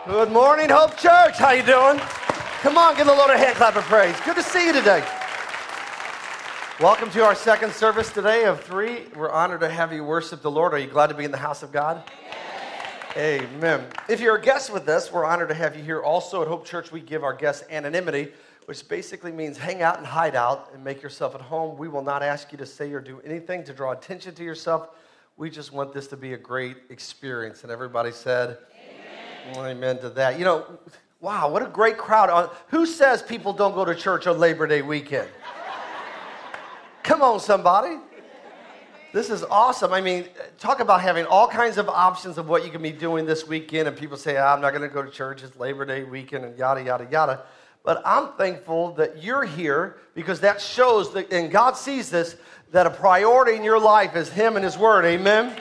Good morning, Hope Church. How you doing? Come on, give the Lord a hand clap of praise. Good to see you today. Welcome to our second service today of 3. We're honored to have you worship the Lord. Are you glad to be in the house of God? Amen. If you're a guest with us, we're honored to have you here. Also at Hope Church, we give our guests anonymity, which basically means hang out and hide out and make yourself at home. We will not ask you to say or do anything to draw attention to yourself. We just want this to be a great experience. And everybody said, amen to that. You know, wow, what a great crowd. Who says people don't go to church on Labor Day weekend? Come on, somebody. This is awesome. I mean, talk about having all kinds of options of what you can be doing this weekend, and people say, I'm not going to go to church, it's Labor Day weekend, and yada, yada, yada. But I'm thankful that you're here because that shows that, and God sees this, that a priority in your life is Him and His Word. Amen?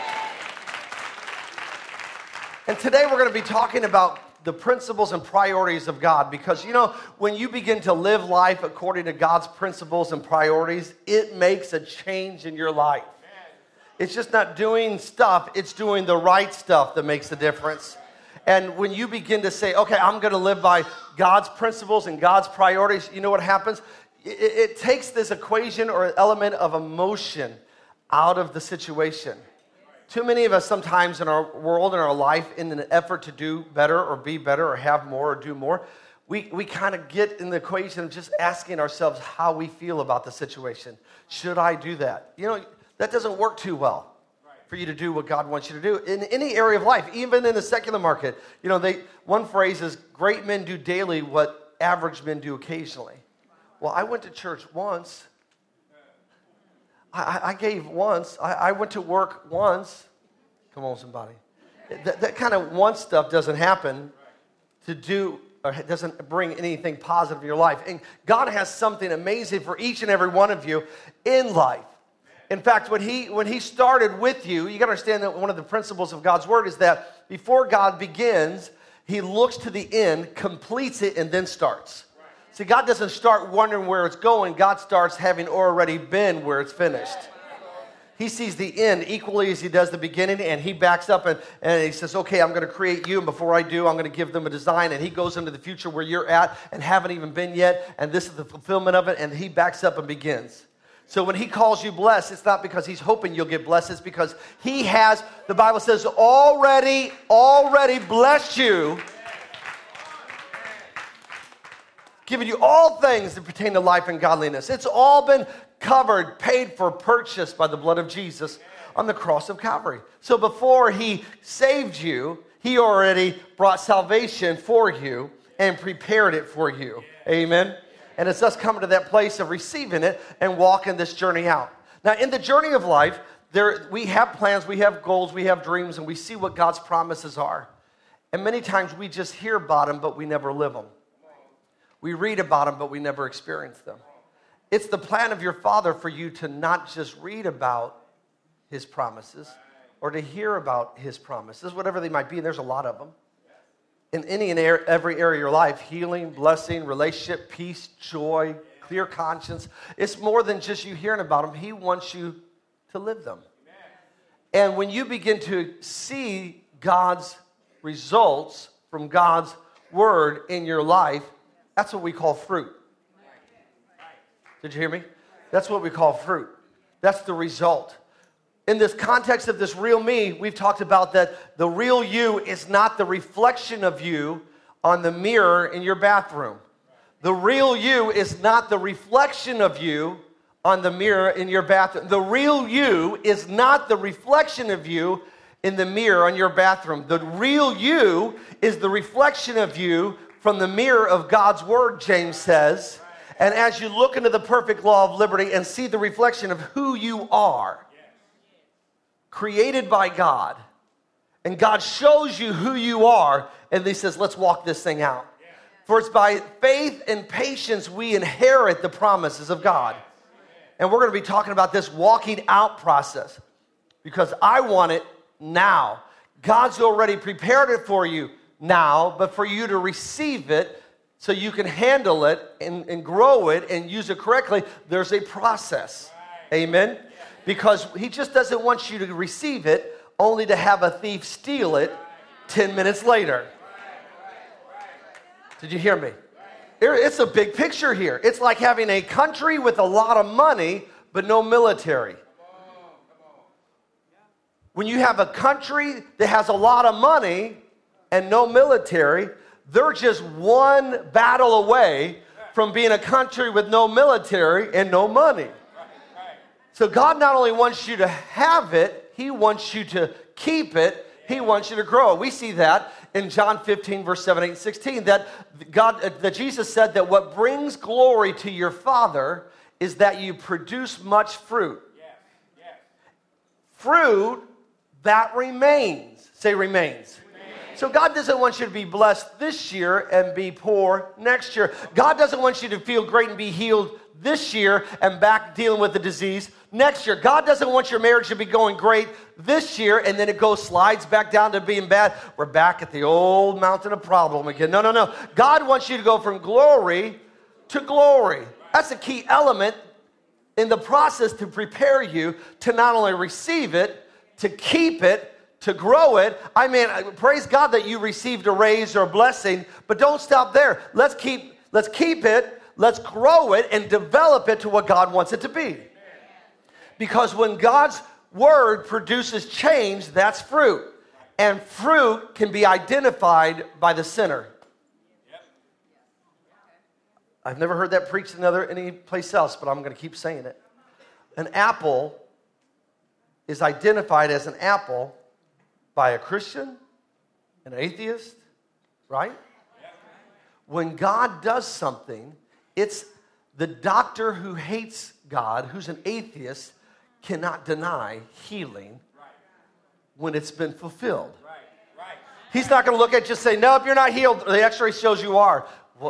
And today we're going to be talking about the principles and priorities of God because, you know, when you begin to live life according to God's principles and priorities, it makes a change in your life. It's just not doing stuff, it's doing the right stuff that makes the difference. And when you begin to say, okay, I'm going to live by God's principles and God's priorities, you know what happens? It takes this equation or element of emotion out of the situation. Too many of us sometimes in our world, in our life, in an effort to do better or be better or have more or do more, we kind of get in the equation of just asking ourselves how we feel about the situation. Should I do that? You know, that doesn't work too well for you to do what God wants you to do in any area of life, even in the secular market. You know, one phrase is, great men do daily what average men do occasionally. Well, I went to church once. I gave once. I went to work once. Come on, somebody. That kind of once stuff doesn't happen to do, or doesn't bring anything positive in your life. And God has something amazing for each and every one of you in life. In fact, when he started with you, you got to understand that one of the principles of God's Word is that before God begins, He looks to the end, completes it, and then starts. See, God doesn't start wondering where it's going. God starts having already been where it's finished. He sees the end equally as He does the beginning, and He backs up and He says, okay, I'm going to create you, and before I do, I'm going to give them a design, and He goes into the future where you're at and haven't even been yet, and this is the fulfillment of it, and He backs up and begins. So when He calls you blessed, it's not because He's hoping you'll get blessed, it's because He has, the Bible says, already blessed you, given you all things that pertain to life and godliness. It's all been covered, paid for, purchased by the blood of Jesus on the cross of Calvary. So before He saved you, He already brought salvation for you and prepared it for you. Amen? And it's us coming to that place of receiving it and walking this journey out. Now, in the journey of life, we have plans, we have goals, we have dreams, and we see what God's promises are. And many times we just hear about them, but we never live them. We read about them, but we never experience them. It's the plan of your Father for you to not just read about His promises or to hear about His promises, whatever they might be, and there's a lot of them. In any and every area of your life, healing, blessing, relationship, peace, joy, clear conscience. It's more than just you hearing about them. He wants you to live them. And when you begin to see God's results from God's Word in your life, that's what we call fruit. Did you hear me? That's what we call fruit. That's the result. In this context of this real me, we've talked about that the real you is not the reflection of you on the mirror in your bathroom. The real you is not the reflection of you on the mirror in your bathroom. The real you is not the reflection of you in the mirror on your bathroom. The real you is the reflection of you from the mirror of God's Word, James says. And as you look into the perfect law of liberty and see the reflection of who you are, created by God, and God shows you who you are, and He says, let's walk this thing out. For it's by faith and patience we inherit the promises of God. And we're going to be talking about this walking out process because I want it now. God's already prepared it for you now, but for you to receive it so you can handle it and grow it and use it correctly, there's a process. Amen? Because He just doesn't want you to receive it only to have a thief steal it 10 minutes later. Did you hear me? It's a big picture here. It's like having a country with a lot of money, but no military. When you have a country that has a lot of money and no military, they're just one battle away from being a country with no military and no money. So God not only wants you to have it, he wants you to keep it, he wants you to grow it. We see that in John 15, verse 7, 8, and 16, that Jesus said that what brings glory to your Father is that you produce much fruit. Fruit that remains. Say remains. So God doesn't want you to be blessed this year and be poor next year. God doesn't want you to feel great and be healed this year and back dealing with the disease next year. God doesn't want your marriage to be going great this year and then it slides back down to being bad. We're back at the old mountain of problem again. No. God wants you to go from glory to glory. That's a key element in the process to prepare you to not only receive it, to keep it, to grow it. I mean, praise God that you received a raise or a blessing, but don't stop there. Let's keep it, let's grow it and develop it to what God wants it to be. Because when God's word produces change, that's fruit. And fruit can be identified by the sinner. I've never heard that preached any place else, but I'm going to keep saying it. An apple is identified as an apple by a Christian, an atheist, right? When God does something, it's the doctor who hates God, who's an atheist, cannot deny healing when it's been fulfilled. He's not going to look at you and say, no, if you're not healed, the x-ray shows you are. Well,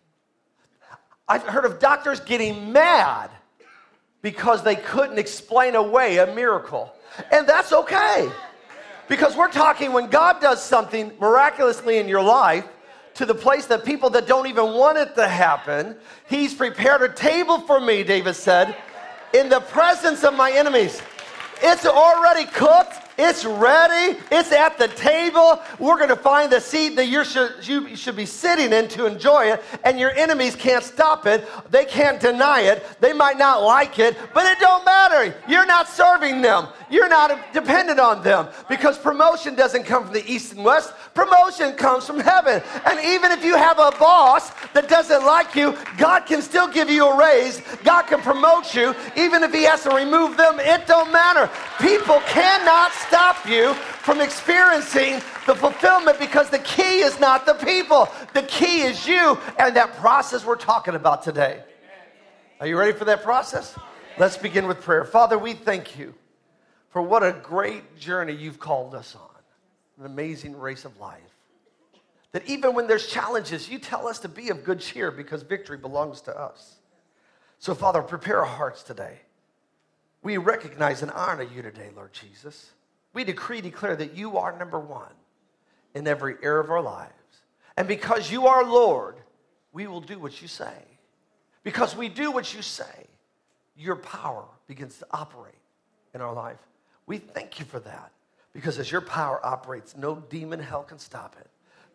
I've heard of doctors getting mad because they couldn't explain away a miracle. And that's okay. Because we're talking when God does something miraculously in your life to the place that people that don't even want it to happen, he's prepared a table for me, David said, in the presence of my enemies. It's already cooked. It's ready. It's at the table. We're going to find the seat that you should be sitting in to enjoy it, and your enemies can't stop it. They can't deny it. They might not like it, but it don't matter. You're not serving them. You're not dependent on them, because promotion doesn't come from the east and west. Promotion comes from heaven. And even if you have a boss that doesn't like you, God can still give you a raise. God can promote you. Even if he has to remove them, it don't matter. People cannot stop you from experiencing the fulfillment, because the key is not the people. The key is you and that process we're talking about today. Are you ready for that process? Let's begin with prayer. Father, we thank you for what a great journey you've called us on. An amazing race of life. That even when there's challenges, you tell us to be of good cheer because victory belongs to us. So, Father, prepare our hearts today. We recognize and honor you today, Lord Jesus. We declare that you are number one in every area of our lives. And because you are Lord, we will do what you say. Because we do what you say, your power begins to operate in our life. We thank you for that. Because as your power operates, no demon hell can stop it.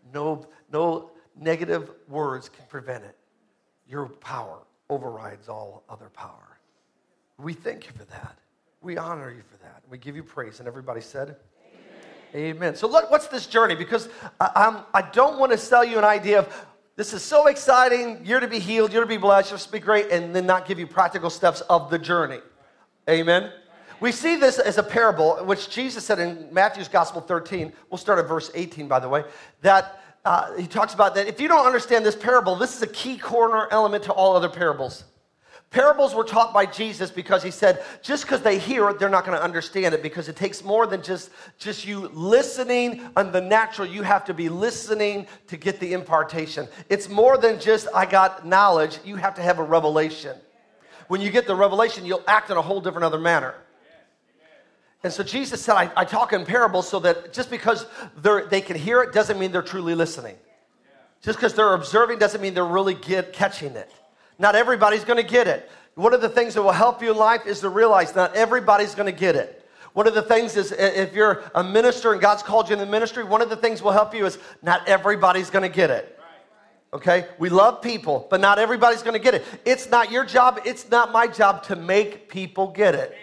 No negative words can prevent it. Your power overrides all other power. We thank you for that. We honor you for that. We give you praise. And everybody said, Amen. Amen. So look, what's this journey? Because I don't want to sell you an idea of this is so exciting, you're to be healed, you're to be blessed, you're to be great, and then not give you practical steps of the journey. Amen. We see this as a parable, which Jesus said in Matthew's Gospel 13. We'll start at verse 18, by the way. That he talks about that if you don't understand this parable, this is a key corner element to all other parables. Parables were taught by Jesus because he said, just because they hear it, they're not going to understand it, because it takes more than just you listening on the natural. You have to be listening to get the impartation. It's more than just, I got knowledge. You have to have a revelation. When you get the revelation, you'll act in a whole different other manner. And so Jesus said, I talk in parables so that just because they can hear it doesn't mean they're truly listening. Just because they're observing doesn't mean they're really catching it. Not everybody's going to get it. One of the things that will help you in life is to realize not everybody's going to get it. One of the things is if you're a minister and God's called you in the ministry, one of the things will help you is not everybody's going to get it. Okay? We love people, but not everybody's going to get it. It's not your job. It's not my job to make people get it.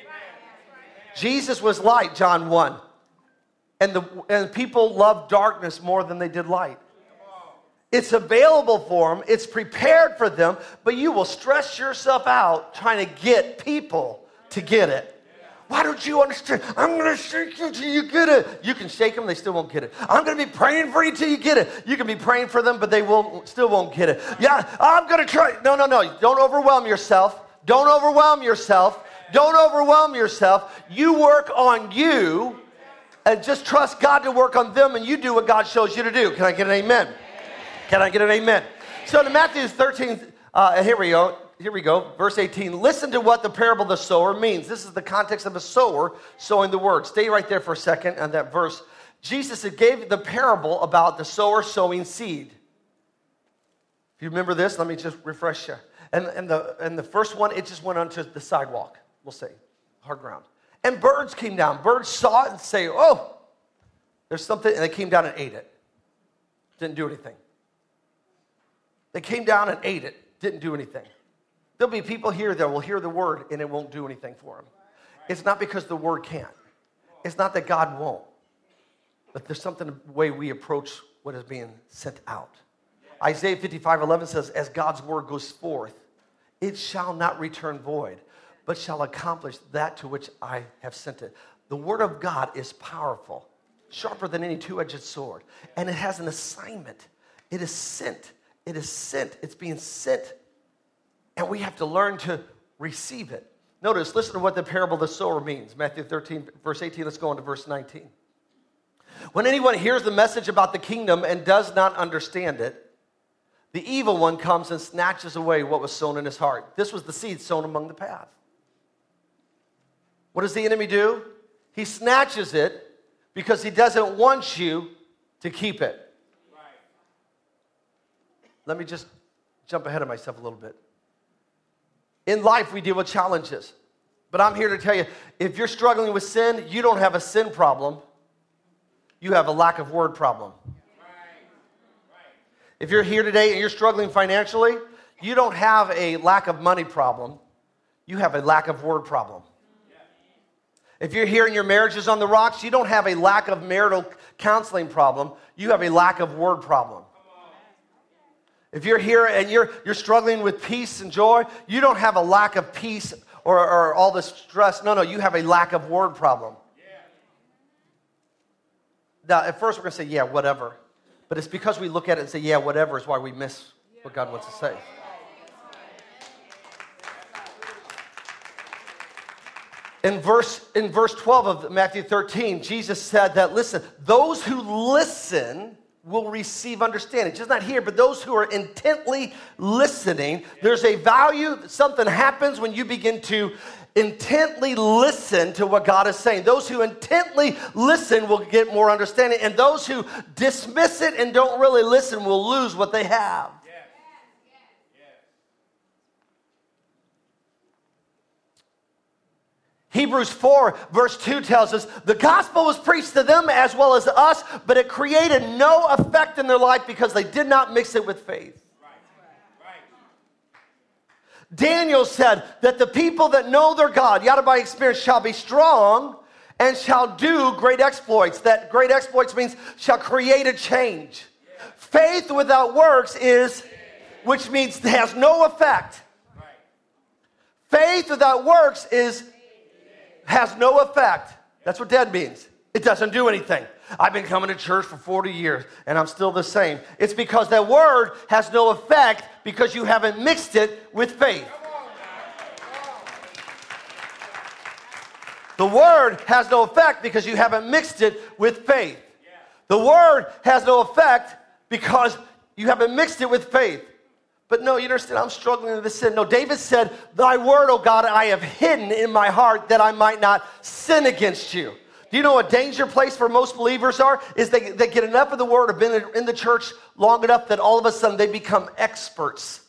Jesus was light, John 1. And people love darkness more than they did light. It's available for them. It's prepared for them. But you will stress yourself out trying to get people to get it. Why don't you understand? I'm going to shake you till you get it. You can shake them, they still won't get it. I'm going to be praying for you till you get it. You can be praying for them, but they still won't get it. Yeah, I'm going to try. No. Don't overwhelm yourself. Don't overwhelm yourself. Don't overwhelm yourself. You work on you and just trust God to work on them, and you do what God shows you to do. Can I get an amen? Can I get an amen? So in Matthew 13, here we go, verse 18. Listen to what the parable of the sower means. This is the context of a sower sowing the word. Stay right there for a second on that verse. Jesus gave the parable about the sower sowing seed. If you remember this, let me just refresh you. And the first one, it just went onto the sidewalk, we'll say, hard ground. And birds came down. Birds saw it and say, oh, there's something, and they came down and ate it. Didn't do anything. They came down and ate it. Didn't do anything. There'll be people here that will hear the word and it won't do anything for them. It's not because the word can't. It's not that God won't. But there's something the way we approach what is being sent out. Isaiah 55:11 says, as God's word goes forth, it shall not return void, but shall accomplish that to which I have sent it. The word of God is powerful, sharper than any two-edged sword, and it has an assignment. It is sent. It is sent. It's being sent. And we have to learn to receive it. Notice, listen to what the parable of the sower means. Matthew 13, verse 18. Let's go on to verse 19. When anyone hears the message about the kingdom and does not understand it, the evil one comes and snatches away what was sown in his heart. This was the seed sown among the path. What does the enemy do? He snatches it because he doesn't want you to keep it. Let me just jump ahead of myself a little bit. In life, we deal with challenges. But I'm here to tell you, if you're struggling with sin, you don't have a sin problem. You have a lack of word problem. If you're here today and you're struggling financially, you don't have a lack of money problem. You have a lack of word problem. If you're here and your marriage is on the rocks, you don't have a lack of marital counseling problem. You have a lack of word problem. If you're here and you're struggling with peace and joy, you don't have a lack of peace or all this stress. No, you have a lack of word problem. Now, at first we're going to say, yeah, whatever. But it's because we look at it and say, yeah, whatever is why we miss what God wants to say. In verse 12 of Matthew 13, Jesus said that, listen, those who listen will receive understanding. Just not here, but those who are intently listening. There's a value, something happens when you begin to intently listen to what God is saying. Those who intently listen will get more understanding, and those who dismiss it and don't really listen will lose what they have. Hebrews 4 verse 2 tells us, the gospel was preached to them as well as us, but it created no effect in their life because they did not mix it with faith. Daniel said that the people that know their God, yada by experience, shall be strong and shall do great exploits. That great exploits means shall create a change. Faith without works is, which means it has no effect. Faith without works has no effect. That's what dead means. It doesn't do anything. I've been coming to church for 40 years and I'm still the same. It's because that word has no effect because you haven't mixed it with faith. The word has no effect because you haven't mixed it with faith. The word has no effect because you haven't mixed it with faith. But no, you understand, I'm struggling with this sin. No, David said, thy word, O God, I have hidden in my heart that I might not sin against you. Do you know a danger place for most believers are? Is they get enough of the word, have been in the church long enough that all of a sudden they become experts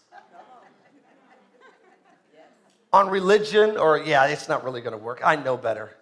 on religion, or, yeah, it's not really going to work. I know better.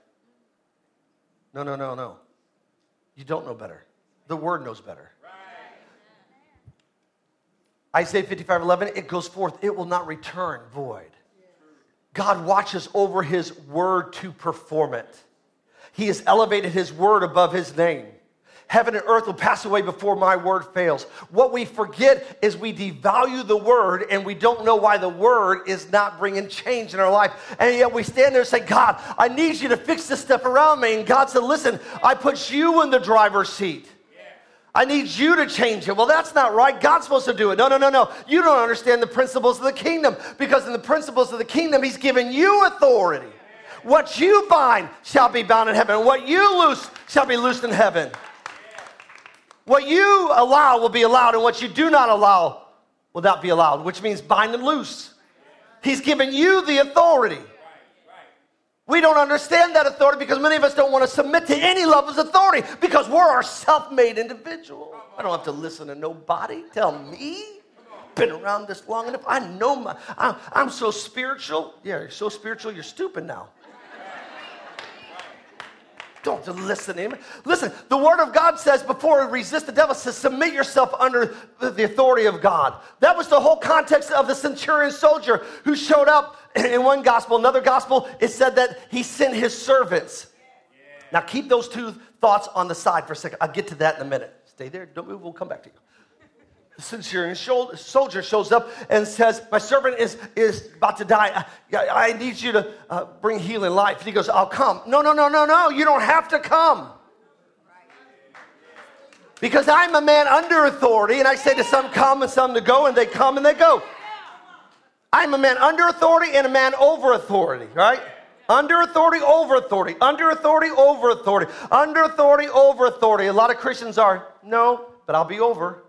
No. You don't know better. The word knows better. Isaiah 55:11, it goes forth, it will not return void. God watches over his word to perform it. He has elevated his word above his name. Heaven and earth will pass away before my word fails. What we forget is we devalue the word and we don't know why the word is not bringing change in our life. And yet we stand there and say, God, I need you to fix this stuff around me. And God said, listen, I put you in the driver's seat. I need you to change it. Well, that's not right. God's supposed to do it. No. You don't understand the principles of the kingdom, because in the principles of the kingdom, he's given you authority. What you bind shall be bound in heaven. What you loose shall be loosed in heaven. What you allow will be allowed, and what you do not allow will not be allowed, which means bind and loose. He's given you the authority. We don't understand that authority because many of us don't want to submit to any level of authority because we're our self-made individual. I don't have to listen to nobody tell me. Been around this long enough. I know I'm so spiritual. Yeah, you're so spiritual, you're stupid now. Don't have to listen to him. Listen, the word of God says before resist the devil, says submit yourself under the authority of God. That was the whole context of the centurion soldier who showed up in one gospel. Another gospel, it said that he sent his servants. Now keep those two thoughts on the side for a second. I'll get to that in a minute. Stay there. Don't move. We'll come back to you. The centurion soldier shows up and says, my servant is about to die. I need you to bring healing life. And he goes, I'll come. No. You don't have to come. Because I'm a man under authority, and I say to some come and some to go, and they come and they go. I'm a man under authority and a man over authority, right? Under authority, over authority. Under authority, over authority. Under authority, over authority. A lot of Christians are, no, but I'll be over.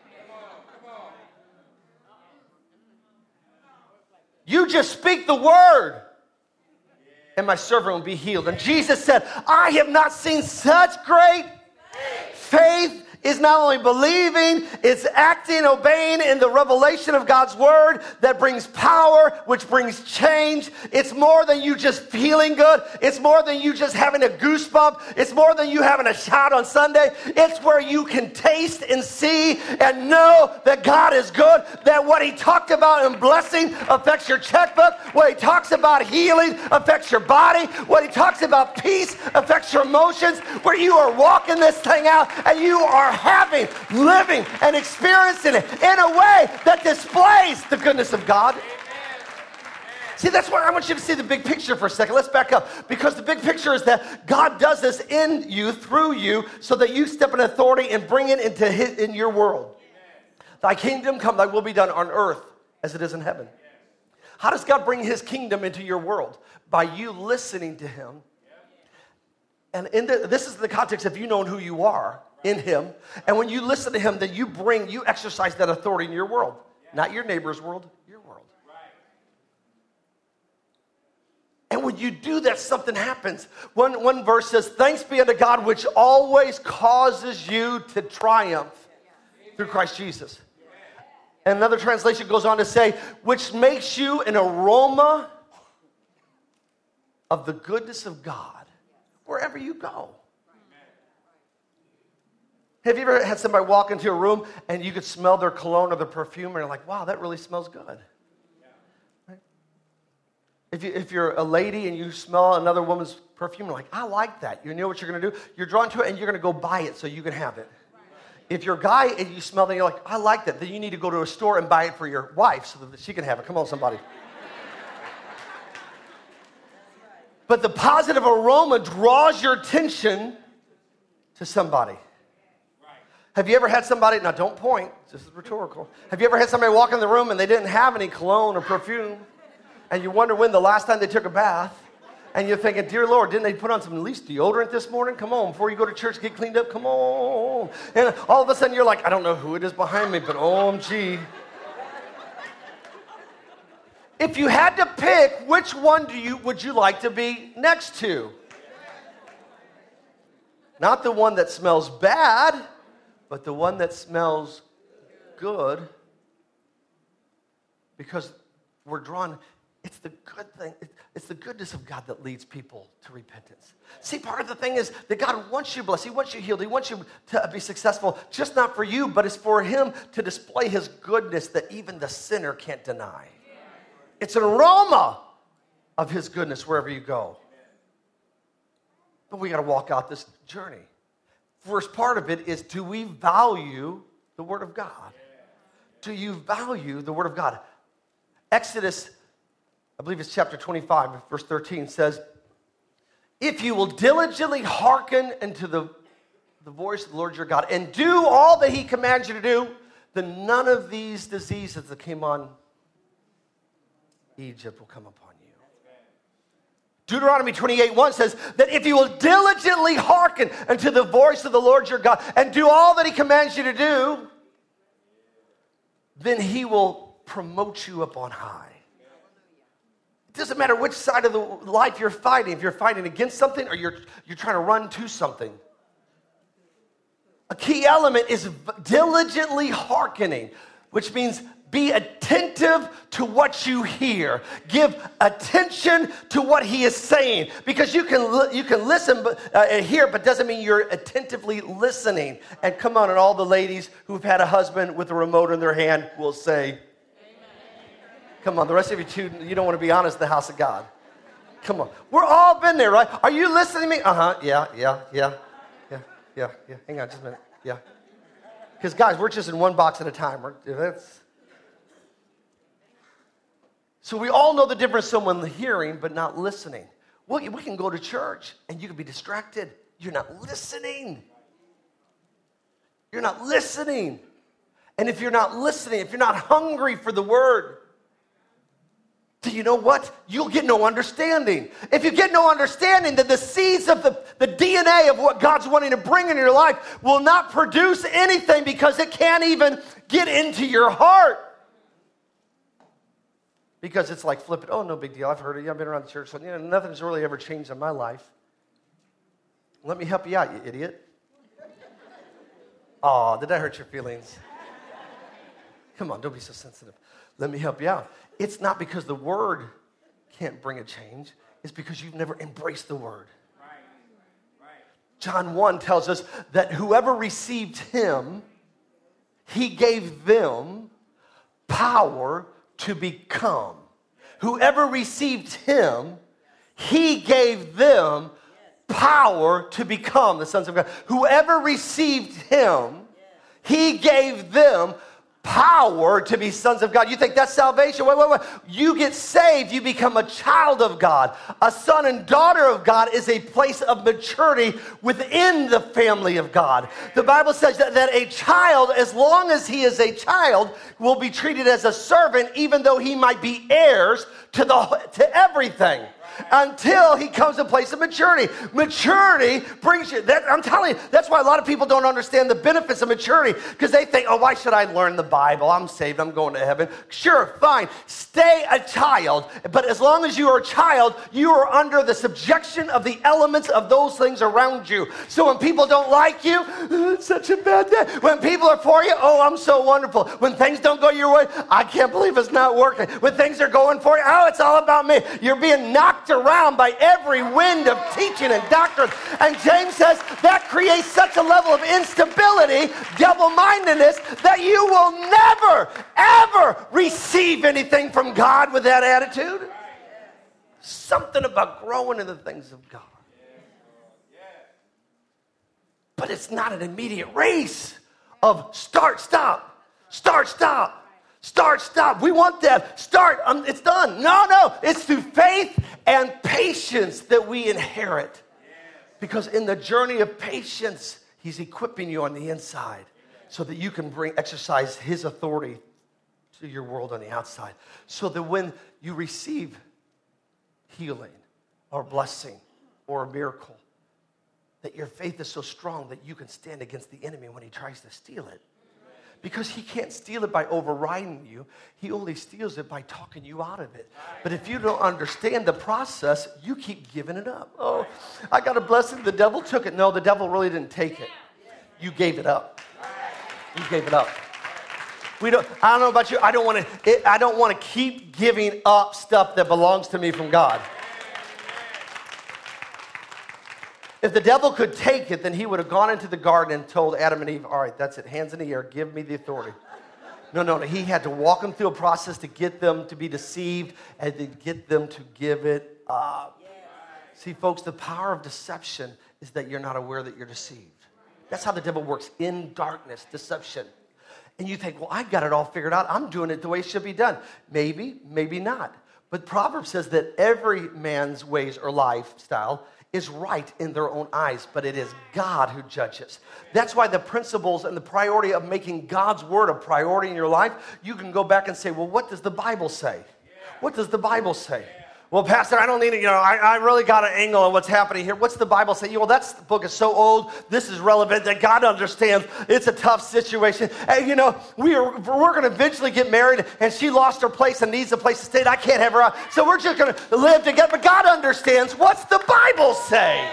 You just speak the word, and my servant will be healed. And Jesus said, I have not seen such great faith. Is not only believing, it's acting, obeying in the revelation of God's word that brings power, which brings change. It's more than you just feeling good. It's more than you just having a goosebump. It's more than you having a shout on Sunday. It's where you can taste and see and know that God is good, that what he talked about in blessing affects your checkbook. What he talks about healing affects your body. What he talks about peace affects your emotions, where you are walking this thing out and you are having, living, and experiencing it in a way that displays the goodness of God. See, that's why I want you to see the big picture for a second. Let's back up. Because the big picture is that God does this in you, through you, so that you step in authority and bring it in your world. Thy kingdom come, thy will be done on earth as it is in heaven. How does God bring his kingdom into your world? By you listening to him. And this is the context of you knowing who you are in him. And when you listen to him, then you exercise that authority in your world. Not your neighbor's world, your world. And when you do that, something happens. One verse says, thanks be unto God, which always causes you to triumph through Christ Jesus. And another translation goes on to say, which makes you an aroma of the goodness of God wherever you go. Have you ever had somebody walk into a room and you could smell their cologne or their perfume and you're like, wow, that really smells good? Right? If you're a lady and you smell another woman's perfume, you're like, I like that. You know what you're going to do? You're drawn to it and you're going to go buy it so you can have it. If you're a guy and you smell it and you're like, I like that, then you need to go to a store and buy it for your wife so that she can have it. Come on, somebody. But the positive aroma draws your attention to somebody. Have you ever had somebody, now don't point, this is rhetorical. Have you ever had somebody walk in the room and they didn't have any cologne or perfume? And you wonder when the last time they took a bath? And you're thinking, dear Lord, didn't they put on some at least deodorant this morning? Come on, before you go to church, get cleaned up, come on. And all of a sudden you're like, I don't know who it is behind me, but OMG. If you had to pick, which one would you like to be next to? Not the one that smells bad, but the one that smells good, because we're drawn. It's the good thing. It's the goodness of God that leads people to repentance. See, part of the thing is that God wants you blessed. He wants you healed. He wants you to be successful, just not for you, but it's for him to display his goodness that even the sinner can't deny. It's an aroma of his goodness wherever you go. But we got to walk out this journey. First part of it is, do we value the Word of God? Do you value the Word of God? Exodus, I believe it's chapter 25, verse 13 says, if you will diligently hearken unto the voice of the Lord your God and do all that he commands you to do, then none of these diseases that came on Egypt will come upon you. Deuteronomy 28:1 says that if you will diligently hearken unto the voice of the Lord your God and do all that he commands you to do, then he will promote you up on high. It doesn't matter which side of the life you're fighting. If you're fighting against something or you're trying to run to something. A key element is diligently hearkening, which means be attentive to what you hear. Give attention to what he is saying. Because you can listen and hear, but doesn't mean you're attentively listening. And come on, and all the ladies who've had a husband with a remote in their hand will say, come on, the rest of you don't want to be honest in the house of God. Come on. We're all been there, right? Are you listening to me? Yeah. Hang on just a minute. Yeah. Because, guys, we're just in one box at a time. So we all know the difference someone hearing but not listening. Well, we can go to church and you can be distracted. You're not listening. You're not listening. And if you're not listening, if you're not hungry for the word, do you know what? You'll get no understanding. If you get no understanding, then the seeds of the DNA of what God's wanting to bring in your life will not produce anything because it can't even get into your heart. Because it's like flipping, oh, no big deal. I've heard it. I've been around the church. So, nothing's really ever changed in my life. Let me help you out, you idiot. Oh, did that hurt your feelings? Come on, don't be so sensitive. Let me help you out. It's not because the word can't bring a change. It's because you've never embraced the word. Right. John 1 tells us that whoever received him, he gave them power to become. Whoever received him, he gave them power to become the sons of God. Whoever received him, he gave them power to be sons of God. You think that's salvation? Wait. You get saved, you become a child of God. A son and daughter of God is a place of maturity within the family of God. The Bible says that a child, as long as he is a child, will be treated as a servant, even though he might be heirs to everything. Until he comes to a place of maturity. Maturity brings you, I'm telling you, that's why a lot of people don't understand the benefits of maturity, because they think, oh, why should I learn the Bible? I'm saved, I'm going to heaven. Sure, fine, stay a child, but as long as you are a child, you are under the subjection of the elements of those things around you. So when people don't like you, oh, it's such a bad day. When people are for you, oh, I'm so wonderful. When things don't go your way, I can't believe it's not working. When things are going for you, oh, it's all about me. You're being knocked around by every wind of teaching and doctrine. And James says that creates such a level of instability, double-mindedness, that you will never, ever receive anything from God with that attitude. Something about growing in the things of God. But it's not an immediate race of start, stop, start, stop. Start, stop. We want that. Start, it's done. No. It's through faith and patience that we inherit. Because in the journey of patience, he's equipping you on the inside so that you can exercise his authority to your world on the outside. So that when you receive healing or blessing or a miracle, that your faith is so strong that you can stand against the enemy when he tries to steal it. Because he can't steal it by overriding you. He only steals it by talking you out of it. But if you don't understand the process, you keep giving it up. Oh, I got a blessing. The devil took it. No, the devil really didn't take it. You gave it up. You gave it up. I don't know about you. I don't want to keep giving up stuff that belongs to me from God. If the devil could take it, then he would have gone into the garden and told Adam and Eve, all right, that's it, hands in the air, give me the authority. No. He had to walk them through a process to get them to be deceived and to get them to give it up. See, folks, the power of deception is that you're not aware that you're deceived. That's how the devil works, in darkness, deception. And you think, well, I got it all figured out. I'm doing it the way it should be done. Maybe, maybe not. But Proverbs says that every man's ways or lifestyle is right in their own eyes, but it is God who judges. That's why the principles and the priority of making God's word a priority in your life, you can go back and say, well, what does the Bible say? What does the Bible say? Well, Pastor, I don't need to, I really got an angle on what's happening here. What's the Bible say? Well, that book is so old, this is relevant, that God understands it's a tough situation. And, we're going to eventually get married, and she lost her place and needs a place to stay. I can't have her out. So we're just going to live together. But God understands. What's the Bible say?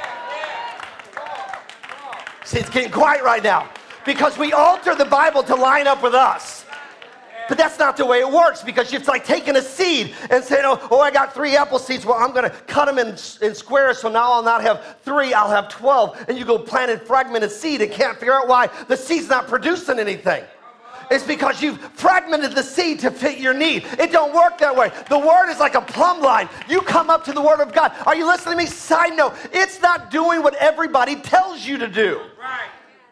See, it's getting quiet right now because we alter the Bible to line up with us. But that's not the way it works, because it's like taking a seed and saying, oh, I got 3 apple seeds. Well, I'm going to cut them in squares, so now I'll not have 3, I'll have 12. And you go plant a fragmented seed and can't figure out why the seed's not producing anything. It's because you've fragmented the seed to fit your need. It don't work that way. The word is like a plumb line. You come up to the word of God. Are you listening to me? Side note, it's not doing what everybody tells you to do. Right.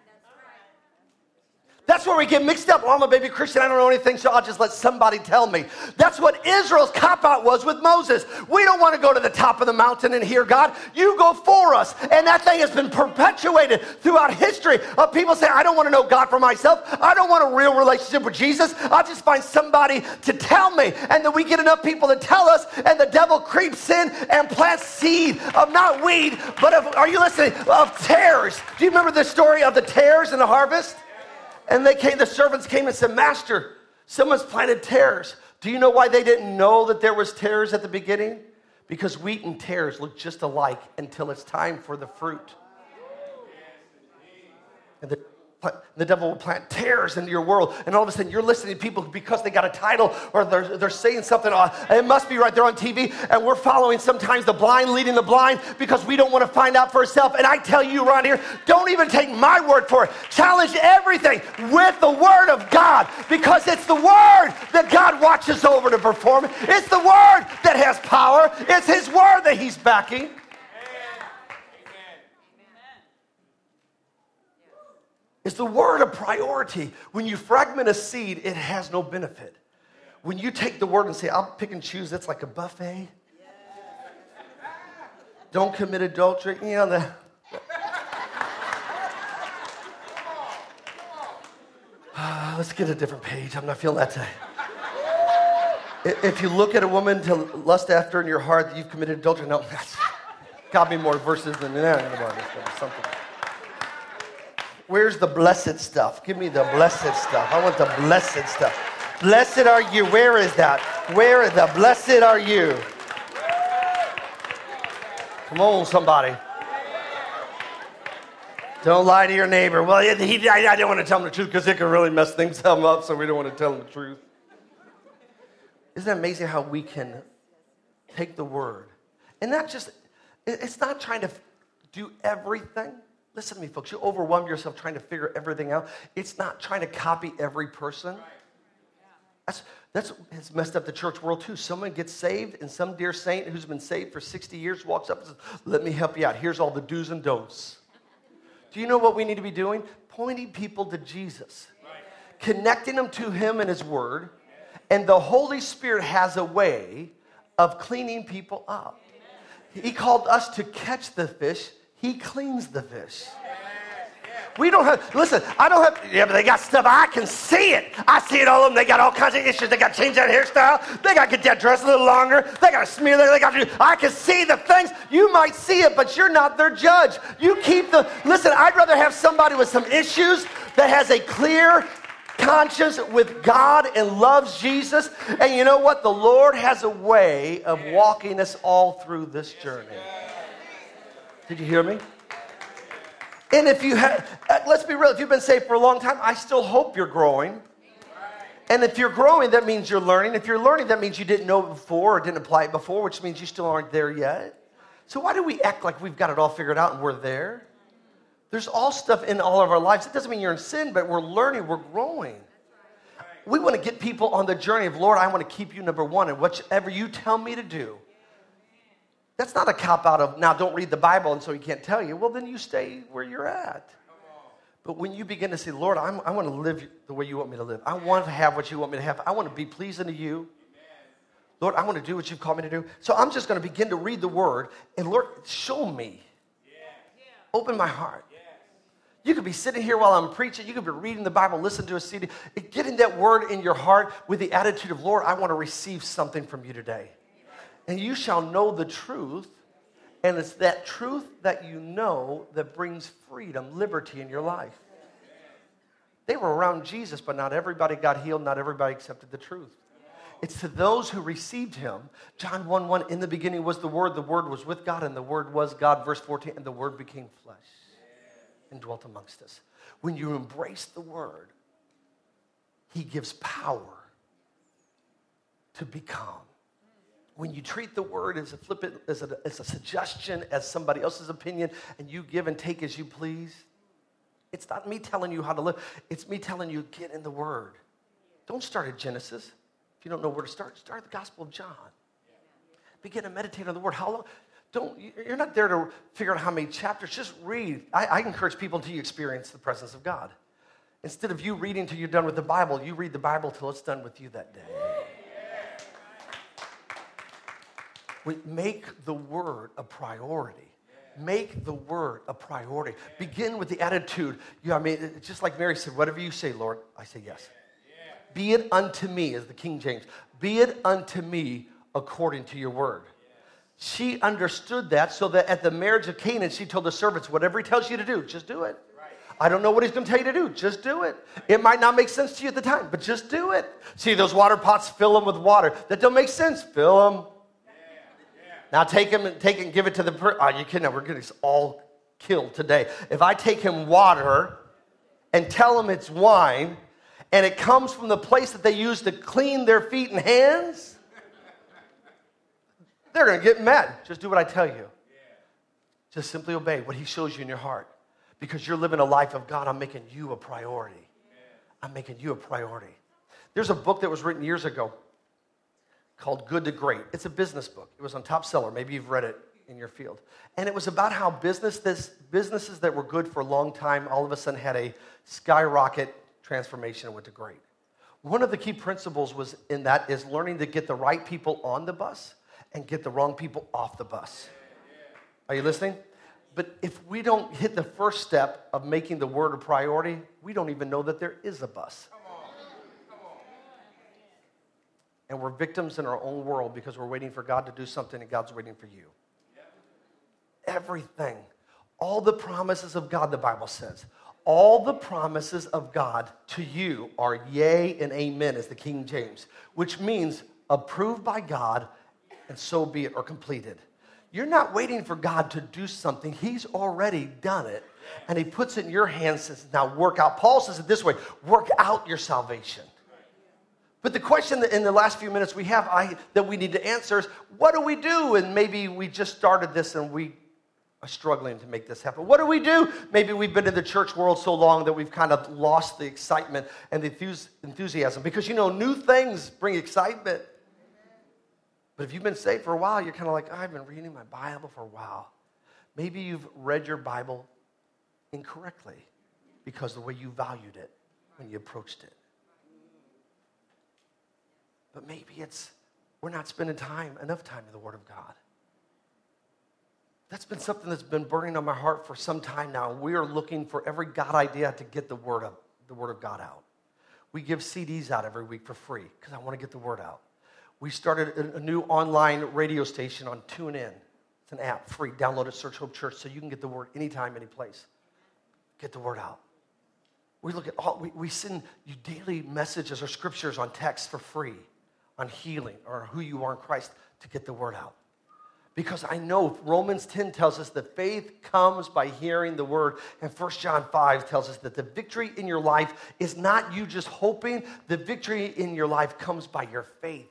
That's where we get mixed up. Well, I'm a baby Christian. I don't know anything, so I'll just let somebody tell me. That's what Israel's cop-out was with Moses. We don't want to go to the top of the mountain and hear God. You go for us. And that thing has been perpetuated throughout history of people saying, I don't want to know God for myself. I don't want a real relationship with Jesus. I'll just find somebody to tell me. And then we get enough people to tell us, and the devil creeps in and plants seed of not weed, but of, are you listening, of tares. Do you remember the story of the tares in the harvest? And the servants came and said, Master, someone's planted tares. Do you know why they didn't know that there was tares at the beginning? Because wheat and tares look just alike until it's time for the fruit. And the devil will plant tares into your world, and all of a sudden you're listening to people because they got a title or they're saying something. It must be right there on TV, and we're following sometimes the blind leading the blind because we don't want to find out for ourselves. And I tell you around here, don't even take my word for it. Challenge everything with the word of God, because it's the word that God watches over to perform. It's the word that has power. It's his word that he's backing. Is the word a priority? When you fragment a seed, it has no benefit. When you take the word and say, I'll pick and choose, that's like a buffet. Don't commit adultery. Let's get a different page. I'm not feeling that today. If you look at a woman to lust after in your heart, that you've committed adultery. No, that's got me more verses than that. Something. Where's the blessed stuff? Give me the blessed stuff. I want the blessed stuff. Blessed are you. Where is that? Where is the blessed are you? Come on, somebody. Don't lie to your neighbor. Well, I don't want to tell him the truth because it can really mess things up, so we don't want to tell him the truth. Isn't it amazing how we can take the word and not just, it's not trying to do everything. Listen to me, folks. You overwhelm yourself trying to figure everything out. It's not trying to copy every person. That's has messed up the church world too. Someone gets saved, and some dear saint who's been saved for 60 years walks up and says, let me help you out. Here's all the do's and don'ts. Do you know what we need to be doing? Pointing people to Jesus. Connecting them to him and his word. And the Holy Spirit has a way of cleaning people up. He called us to catch the fish. He cleans the fish. We don't have, listen, I don't have, but they got stuff, I can see it. I see it all of them. They got all kinds of issues. They got to change that hairstyle. They got to get that dress a little longer. They got to smear that. I can see the things. You might see it, but you're not their judge. You keep listen, I'd rather have somebody with some issues that has a clear conscience with God and loves Jesus. And you know what? The Lord has a way of walking us all through this journey. Did you hear me? And if you have, let's be real, if you've been saved for a long time, I still hope you're growing. And if you're growing, that means you're learning. If you're learning, that means you didn't know it before or didn't apply it before, which means you still aren't there yet. So why do we act like we've got it all figured out and we're there? There's all stuff in all of our lives. It doesn't mean you're in sin, but we're learning, we're growing. We want to get people on the journey of, Lord, I want to keep you number one, and whatever you tell me to do. That's not a cop-out of, now don't read the Bible and so he can't tell you. Well, then you stay where you're at. But when you begin to say, Lord, I want to live the way you want me to live. I want to have what you want me to have. I want to be pleasing to you. Lord, I want to do what you've called me to do. So I'm just going to begin to read the word. And Lord, show me. Open my heart. You could be sitting here while I'm preaching. You could be reading the Bible, listen to a CD. Getting that word in your heart with the attitude of, Lord, I want to receive something from you today. And you shall know the truth. And it's that truth that you know that brings freedom, liberty in your life. They were around Jesus, but not everybody got healed. Not everybody accepted the truth. It's to those who received him. John 1:1, in the beginning was the Word was with God, and the Word was God. Verse 14, and the Word became flesh and dwelt amongst us. When you embrace the Word, he gives power to become. When you treat the word as a suggestion, as somebody else's opinion, and you give and take as you please, it's not me telling you how to live. It's me telling you, get in the word. Don't start at Genesis. If you don't know where to start the Gospel of John. Begin to meditate on the word. How long? You're not there to figure out how many chapters. Just read. I encourage people until you experience the presence of God. Instead of you reading till you're done with the Bible, you read the Bible till it's done with you that day. Make the word a priority. Make the word a priority. Begin with the attitude. Just like Mary said, whatever you say, Lord, I say yes. Be it unto me, as the King James. Be it unto me according to your word. She understood that, so that at the marriage of Canaan, she told the servants, whatever he tells you to do, just do it. I don't know what he's going to tell you to do. Just do it. It might not make sense to you at the time, but just do it. See those water pots, fill them with water. That don't make sense. Fill them. Now take him and give it to the person. Oh, you kidding? We're getting all killed today. If I take him water and tell him it's wine, and it comes from the place that they use to clean their feet and hands, they're going to get mad. Just do what I tell you. Just simply obey what he shows you in your heart. Because you're living a life of God, I'm making you a priority. I'm making you a priority. There's a book that was written years ago called Good to Great. It's a business book. It was on Top Seller. Maybe you've read it in your field. And it was about how businesses that were good for a long time all of a sudden had a skyrocket transformation and went to great. One of the key principles was in that is learning to get the right people on the bus and get the wrong people off the bus. Are you listening? But if we don't hit the first step of making the word a priority, we don't even know that there is a bus. And we're victims in our own world because we're waiting for God to do something and God's waiting for you. Everything. All the promises of God, the Bible says. All the promises of God to you are yea and amen, as the King James, which means approved by God and so be it, or completed. You're not waiting for God to do something. He's already done it. And he puts it in your hands and says, now work out. Paul says it this way, work out your salvation. But the question that in the last few minutes we have that we need to answer is, what do we do? And maybe we just started this and we are struggling to make this happen. What do we do? Maybe we've been in the church world so long that we've kind of lost the excitement and the enthusiasm. Because, new things bring excitement. But if you've been saved for a while, you're kind of like, I've been reading my Bible for a while. Maybe you've read your Bible incorrectly because of the way you valued it when you approached it. But maybe we're not spending enough time in the Word of God. That's been something that's been burning on my heart for some time now. We are looking for every God idea to get the Word of God out. We give CDs out every week for free because I want to get the Word out. We started a new online radio station on TuneIn. It's an app, free. Download it, search Hope Church, so you can get the Word anytime, any place. Get the Word out. We look at we send you daily messages or scriptures on text for free on healing or who you are in Christ to get the Word out. Because I know Romans 10 tells us that faith comes by hearing the word. And 1 John 5 tells us that the victory in your life is not you just hoping. The victory in your life comes by your faith.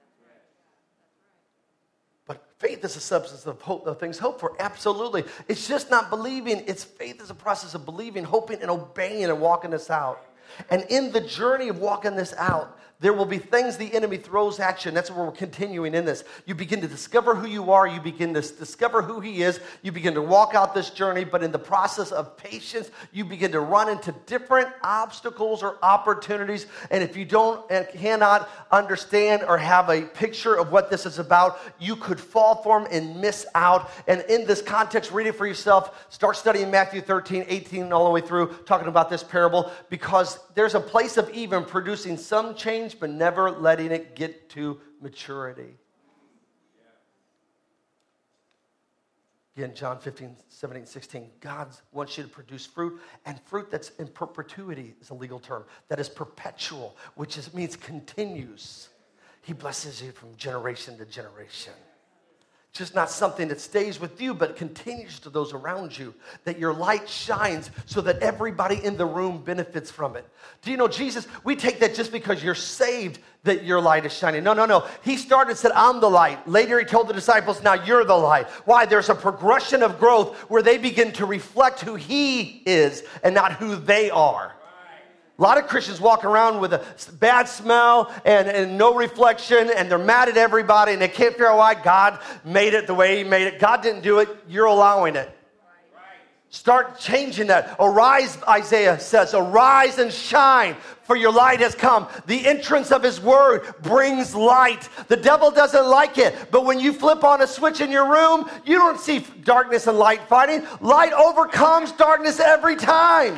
But faith is a substance of hope, of things hoped for. Absolutely. It's just not believing. It's faith is a process of believing, hoping, and obeying and walking this out. And in the journey of walking this out, there will be things the enemy throws at you, and that's where we're continuing in this. You begin to discover who you are. You begin to discover who he is. You begin to walk out this journey, but in the process of patience, you begin to run into different obstacles or opportunities. And if you don't and cannot understand or have a picture of what this is about, you could fall for them and miss out. And in this context, read it for yourself. Start studying Matthew 13, 18, all the way through, talking about this parable, because there's a place of even producing some change, but never letting it get to maturity. Again, John 15, 17, 16. God wants you to produce fruit, and fruit that's in perpetuity is a legal term. That is perpetual, which means continues. He blesses you from generation to generation. Just not something that stays with you, but continues to those around you. That your light shines so that everybody in the room benefits from it. Do you know, Jesus, we take that just because you're saved that your light is shining. No. He started and said, I'm the light. Later he told the disciples, now you're the light. Why? There's a progression of growth where they begin to reflect who he is and not who they are. A lot of Christians walk around with a bad smell and no reflection, and they're mad at everybody, and they can't figure out why God made it the way he made it. God didn't do it. You're allowing it. Start changing that. Arise, Isaiah says, arise and shine, for your light has come. The entrance of his word brings light. The devil doesn't like it, but when you flip on a switch in your room, you don't see darkness and light fighting. Light overcomes darkness every time.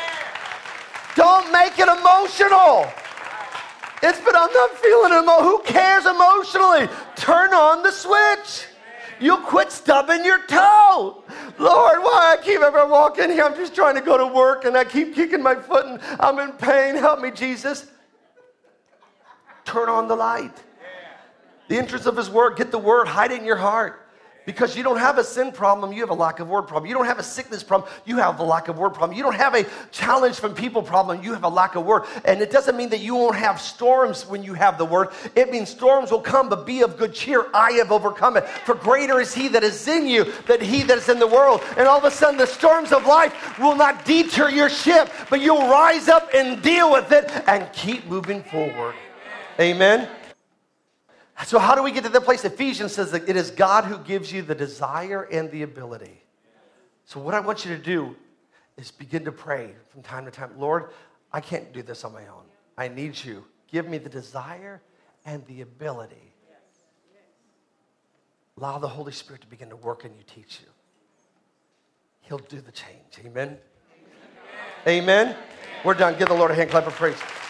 Don't make it emotional. But I'm not feeling emotional. Who cares emotionally? Turn on the switch. You'll quit stubbing your toe. Lord, why I keep ever walking here? I'm just trying to go to work and I keep kicking my foot and I'm in pain. Help me, Jesus. Turn on the light. The entrance of his word. Get the word. Hide it in your heart. Because you don't have a sin problem, you have a lack of word problem. You don't have a sickness problem, you have a lack of word problem. You don't have a challenge from people problem, you have a lack of word. And it doesn't mean that you won't have storms when you have the word. It means storms will come, but be of good cheer. I have overcome it. For greater is he that is in you than he that is in the world. And all of a sudden, the storms of life will not deter your ship, but you'll rise up and deal with it and keep moving forward. Amen. So how do we get to that place? Ephesians says that it is God who gives you the desire and the ability. So what I want you to do is begin to pray from time to time. Lord, I can't do this on my own. I need you. Give me the desire and the ability. Allow the Holy Spirit to begin to work in you, teach you. He'll do the change. Amen? Amen? We're done. Give the Lord a hand clap of praise.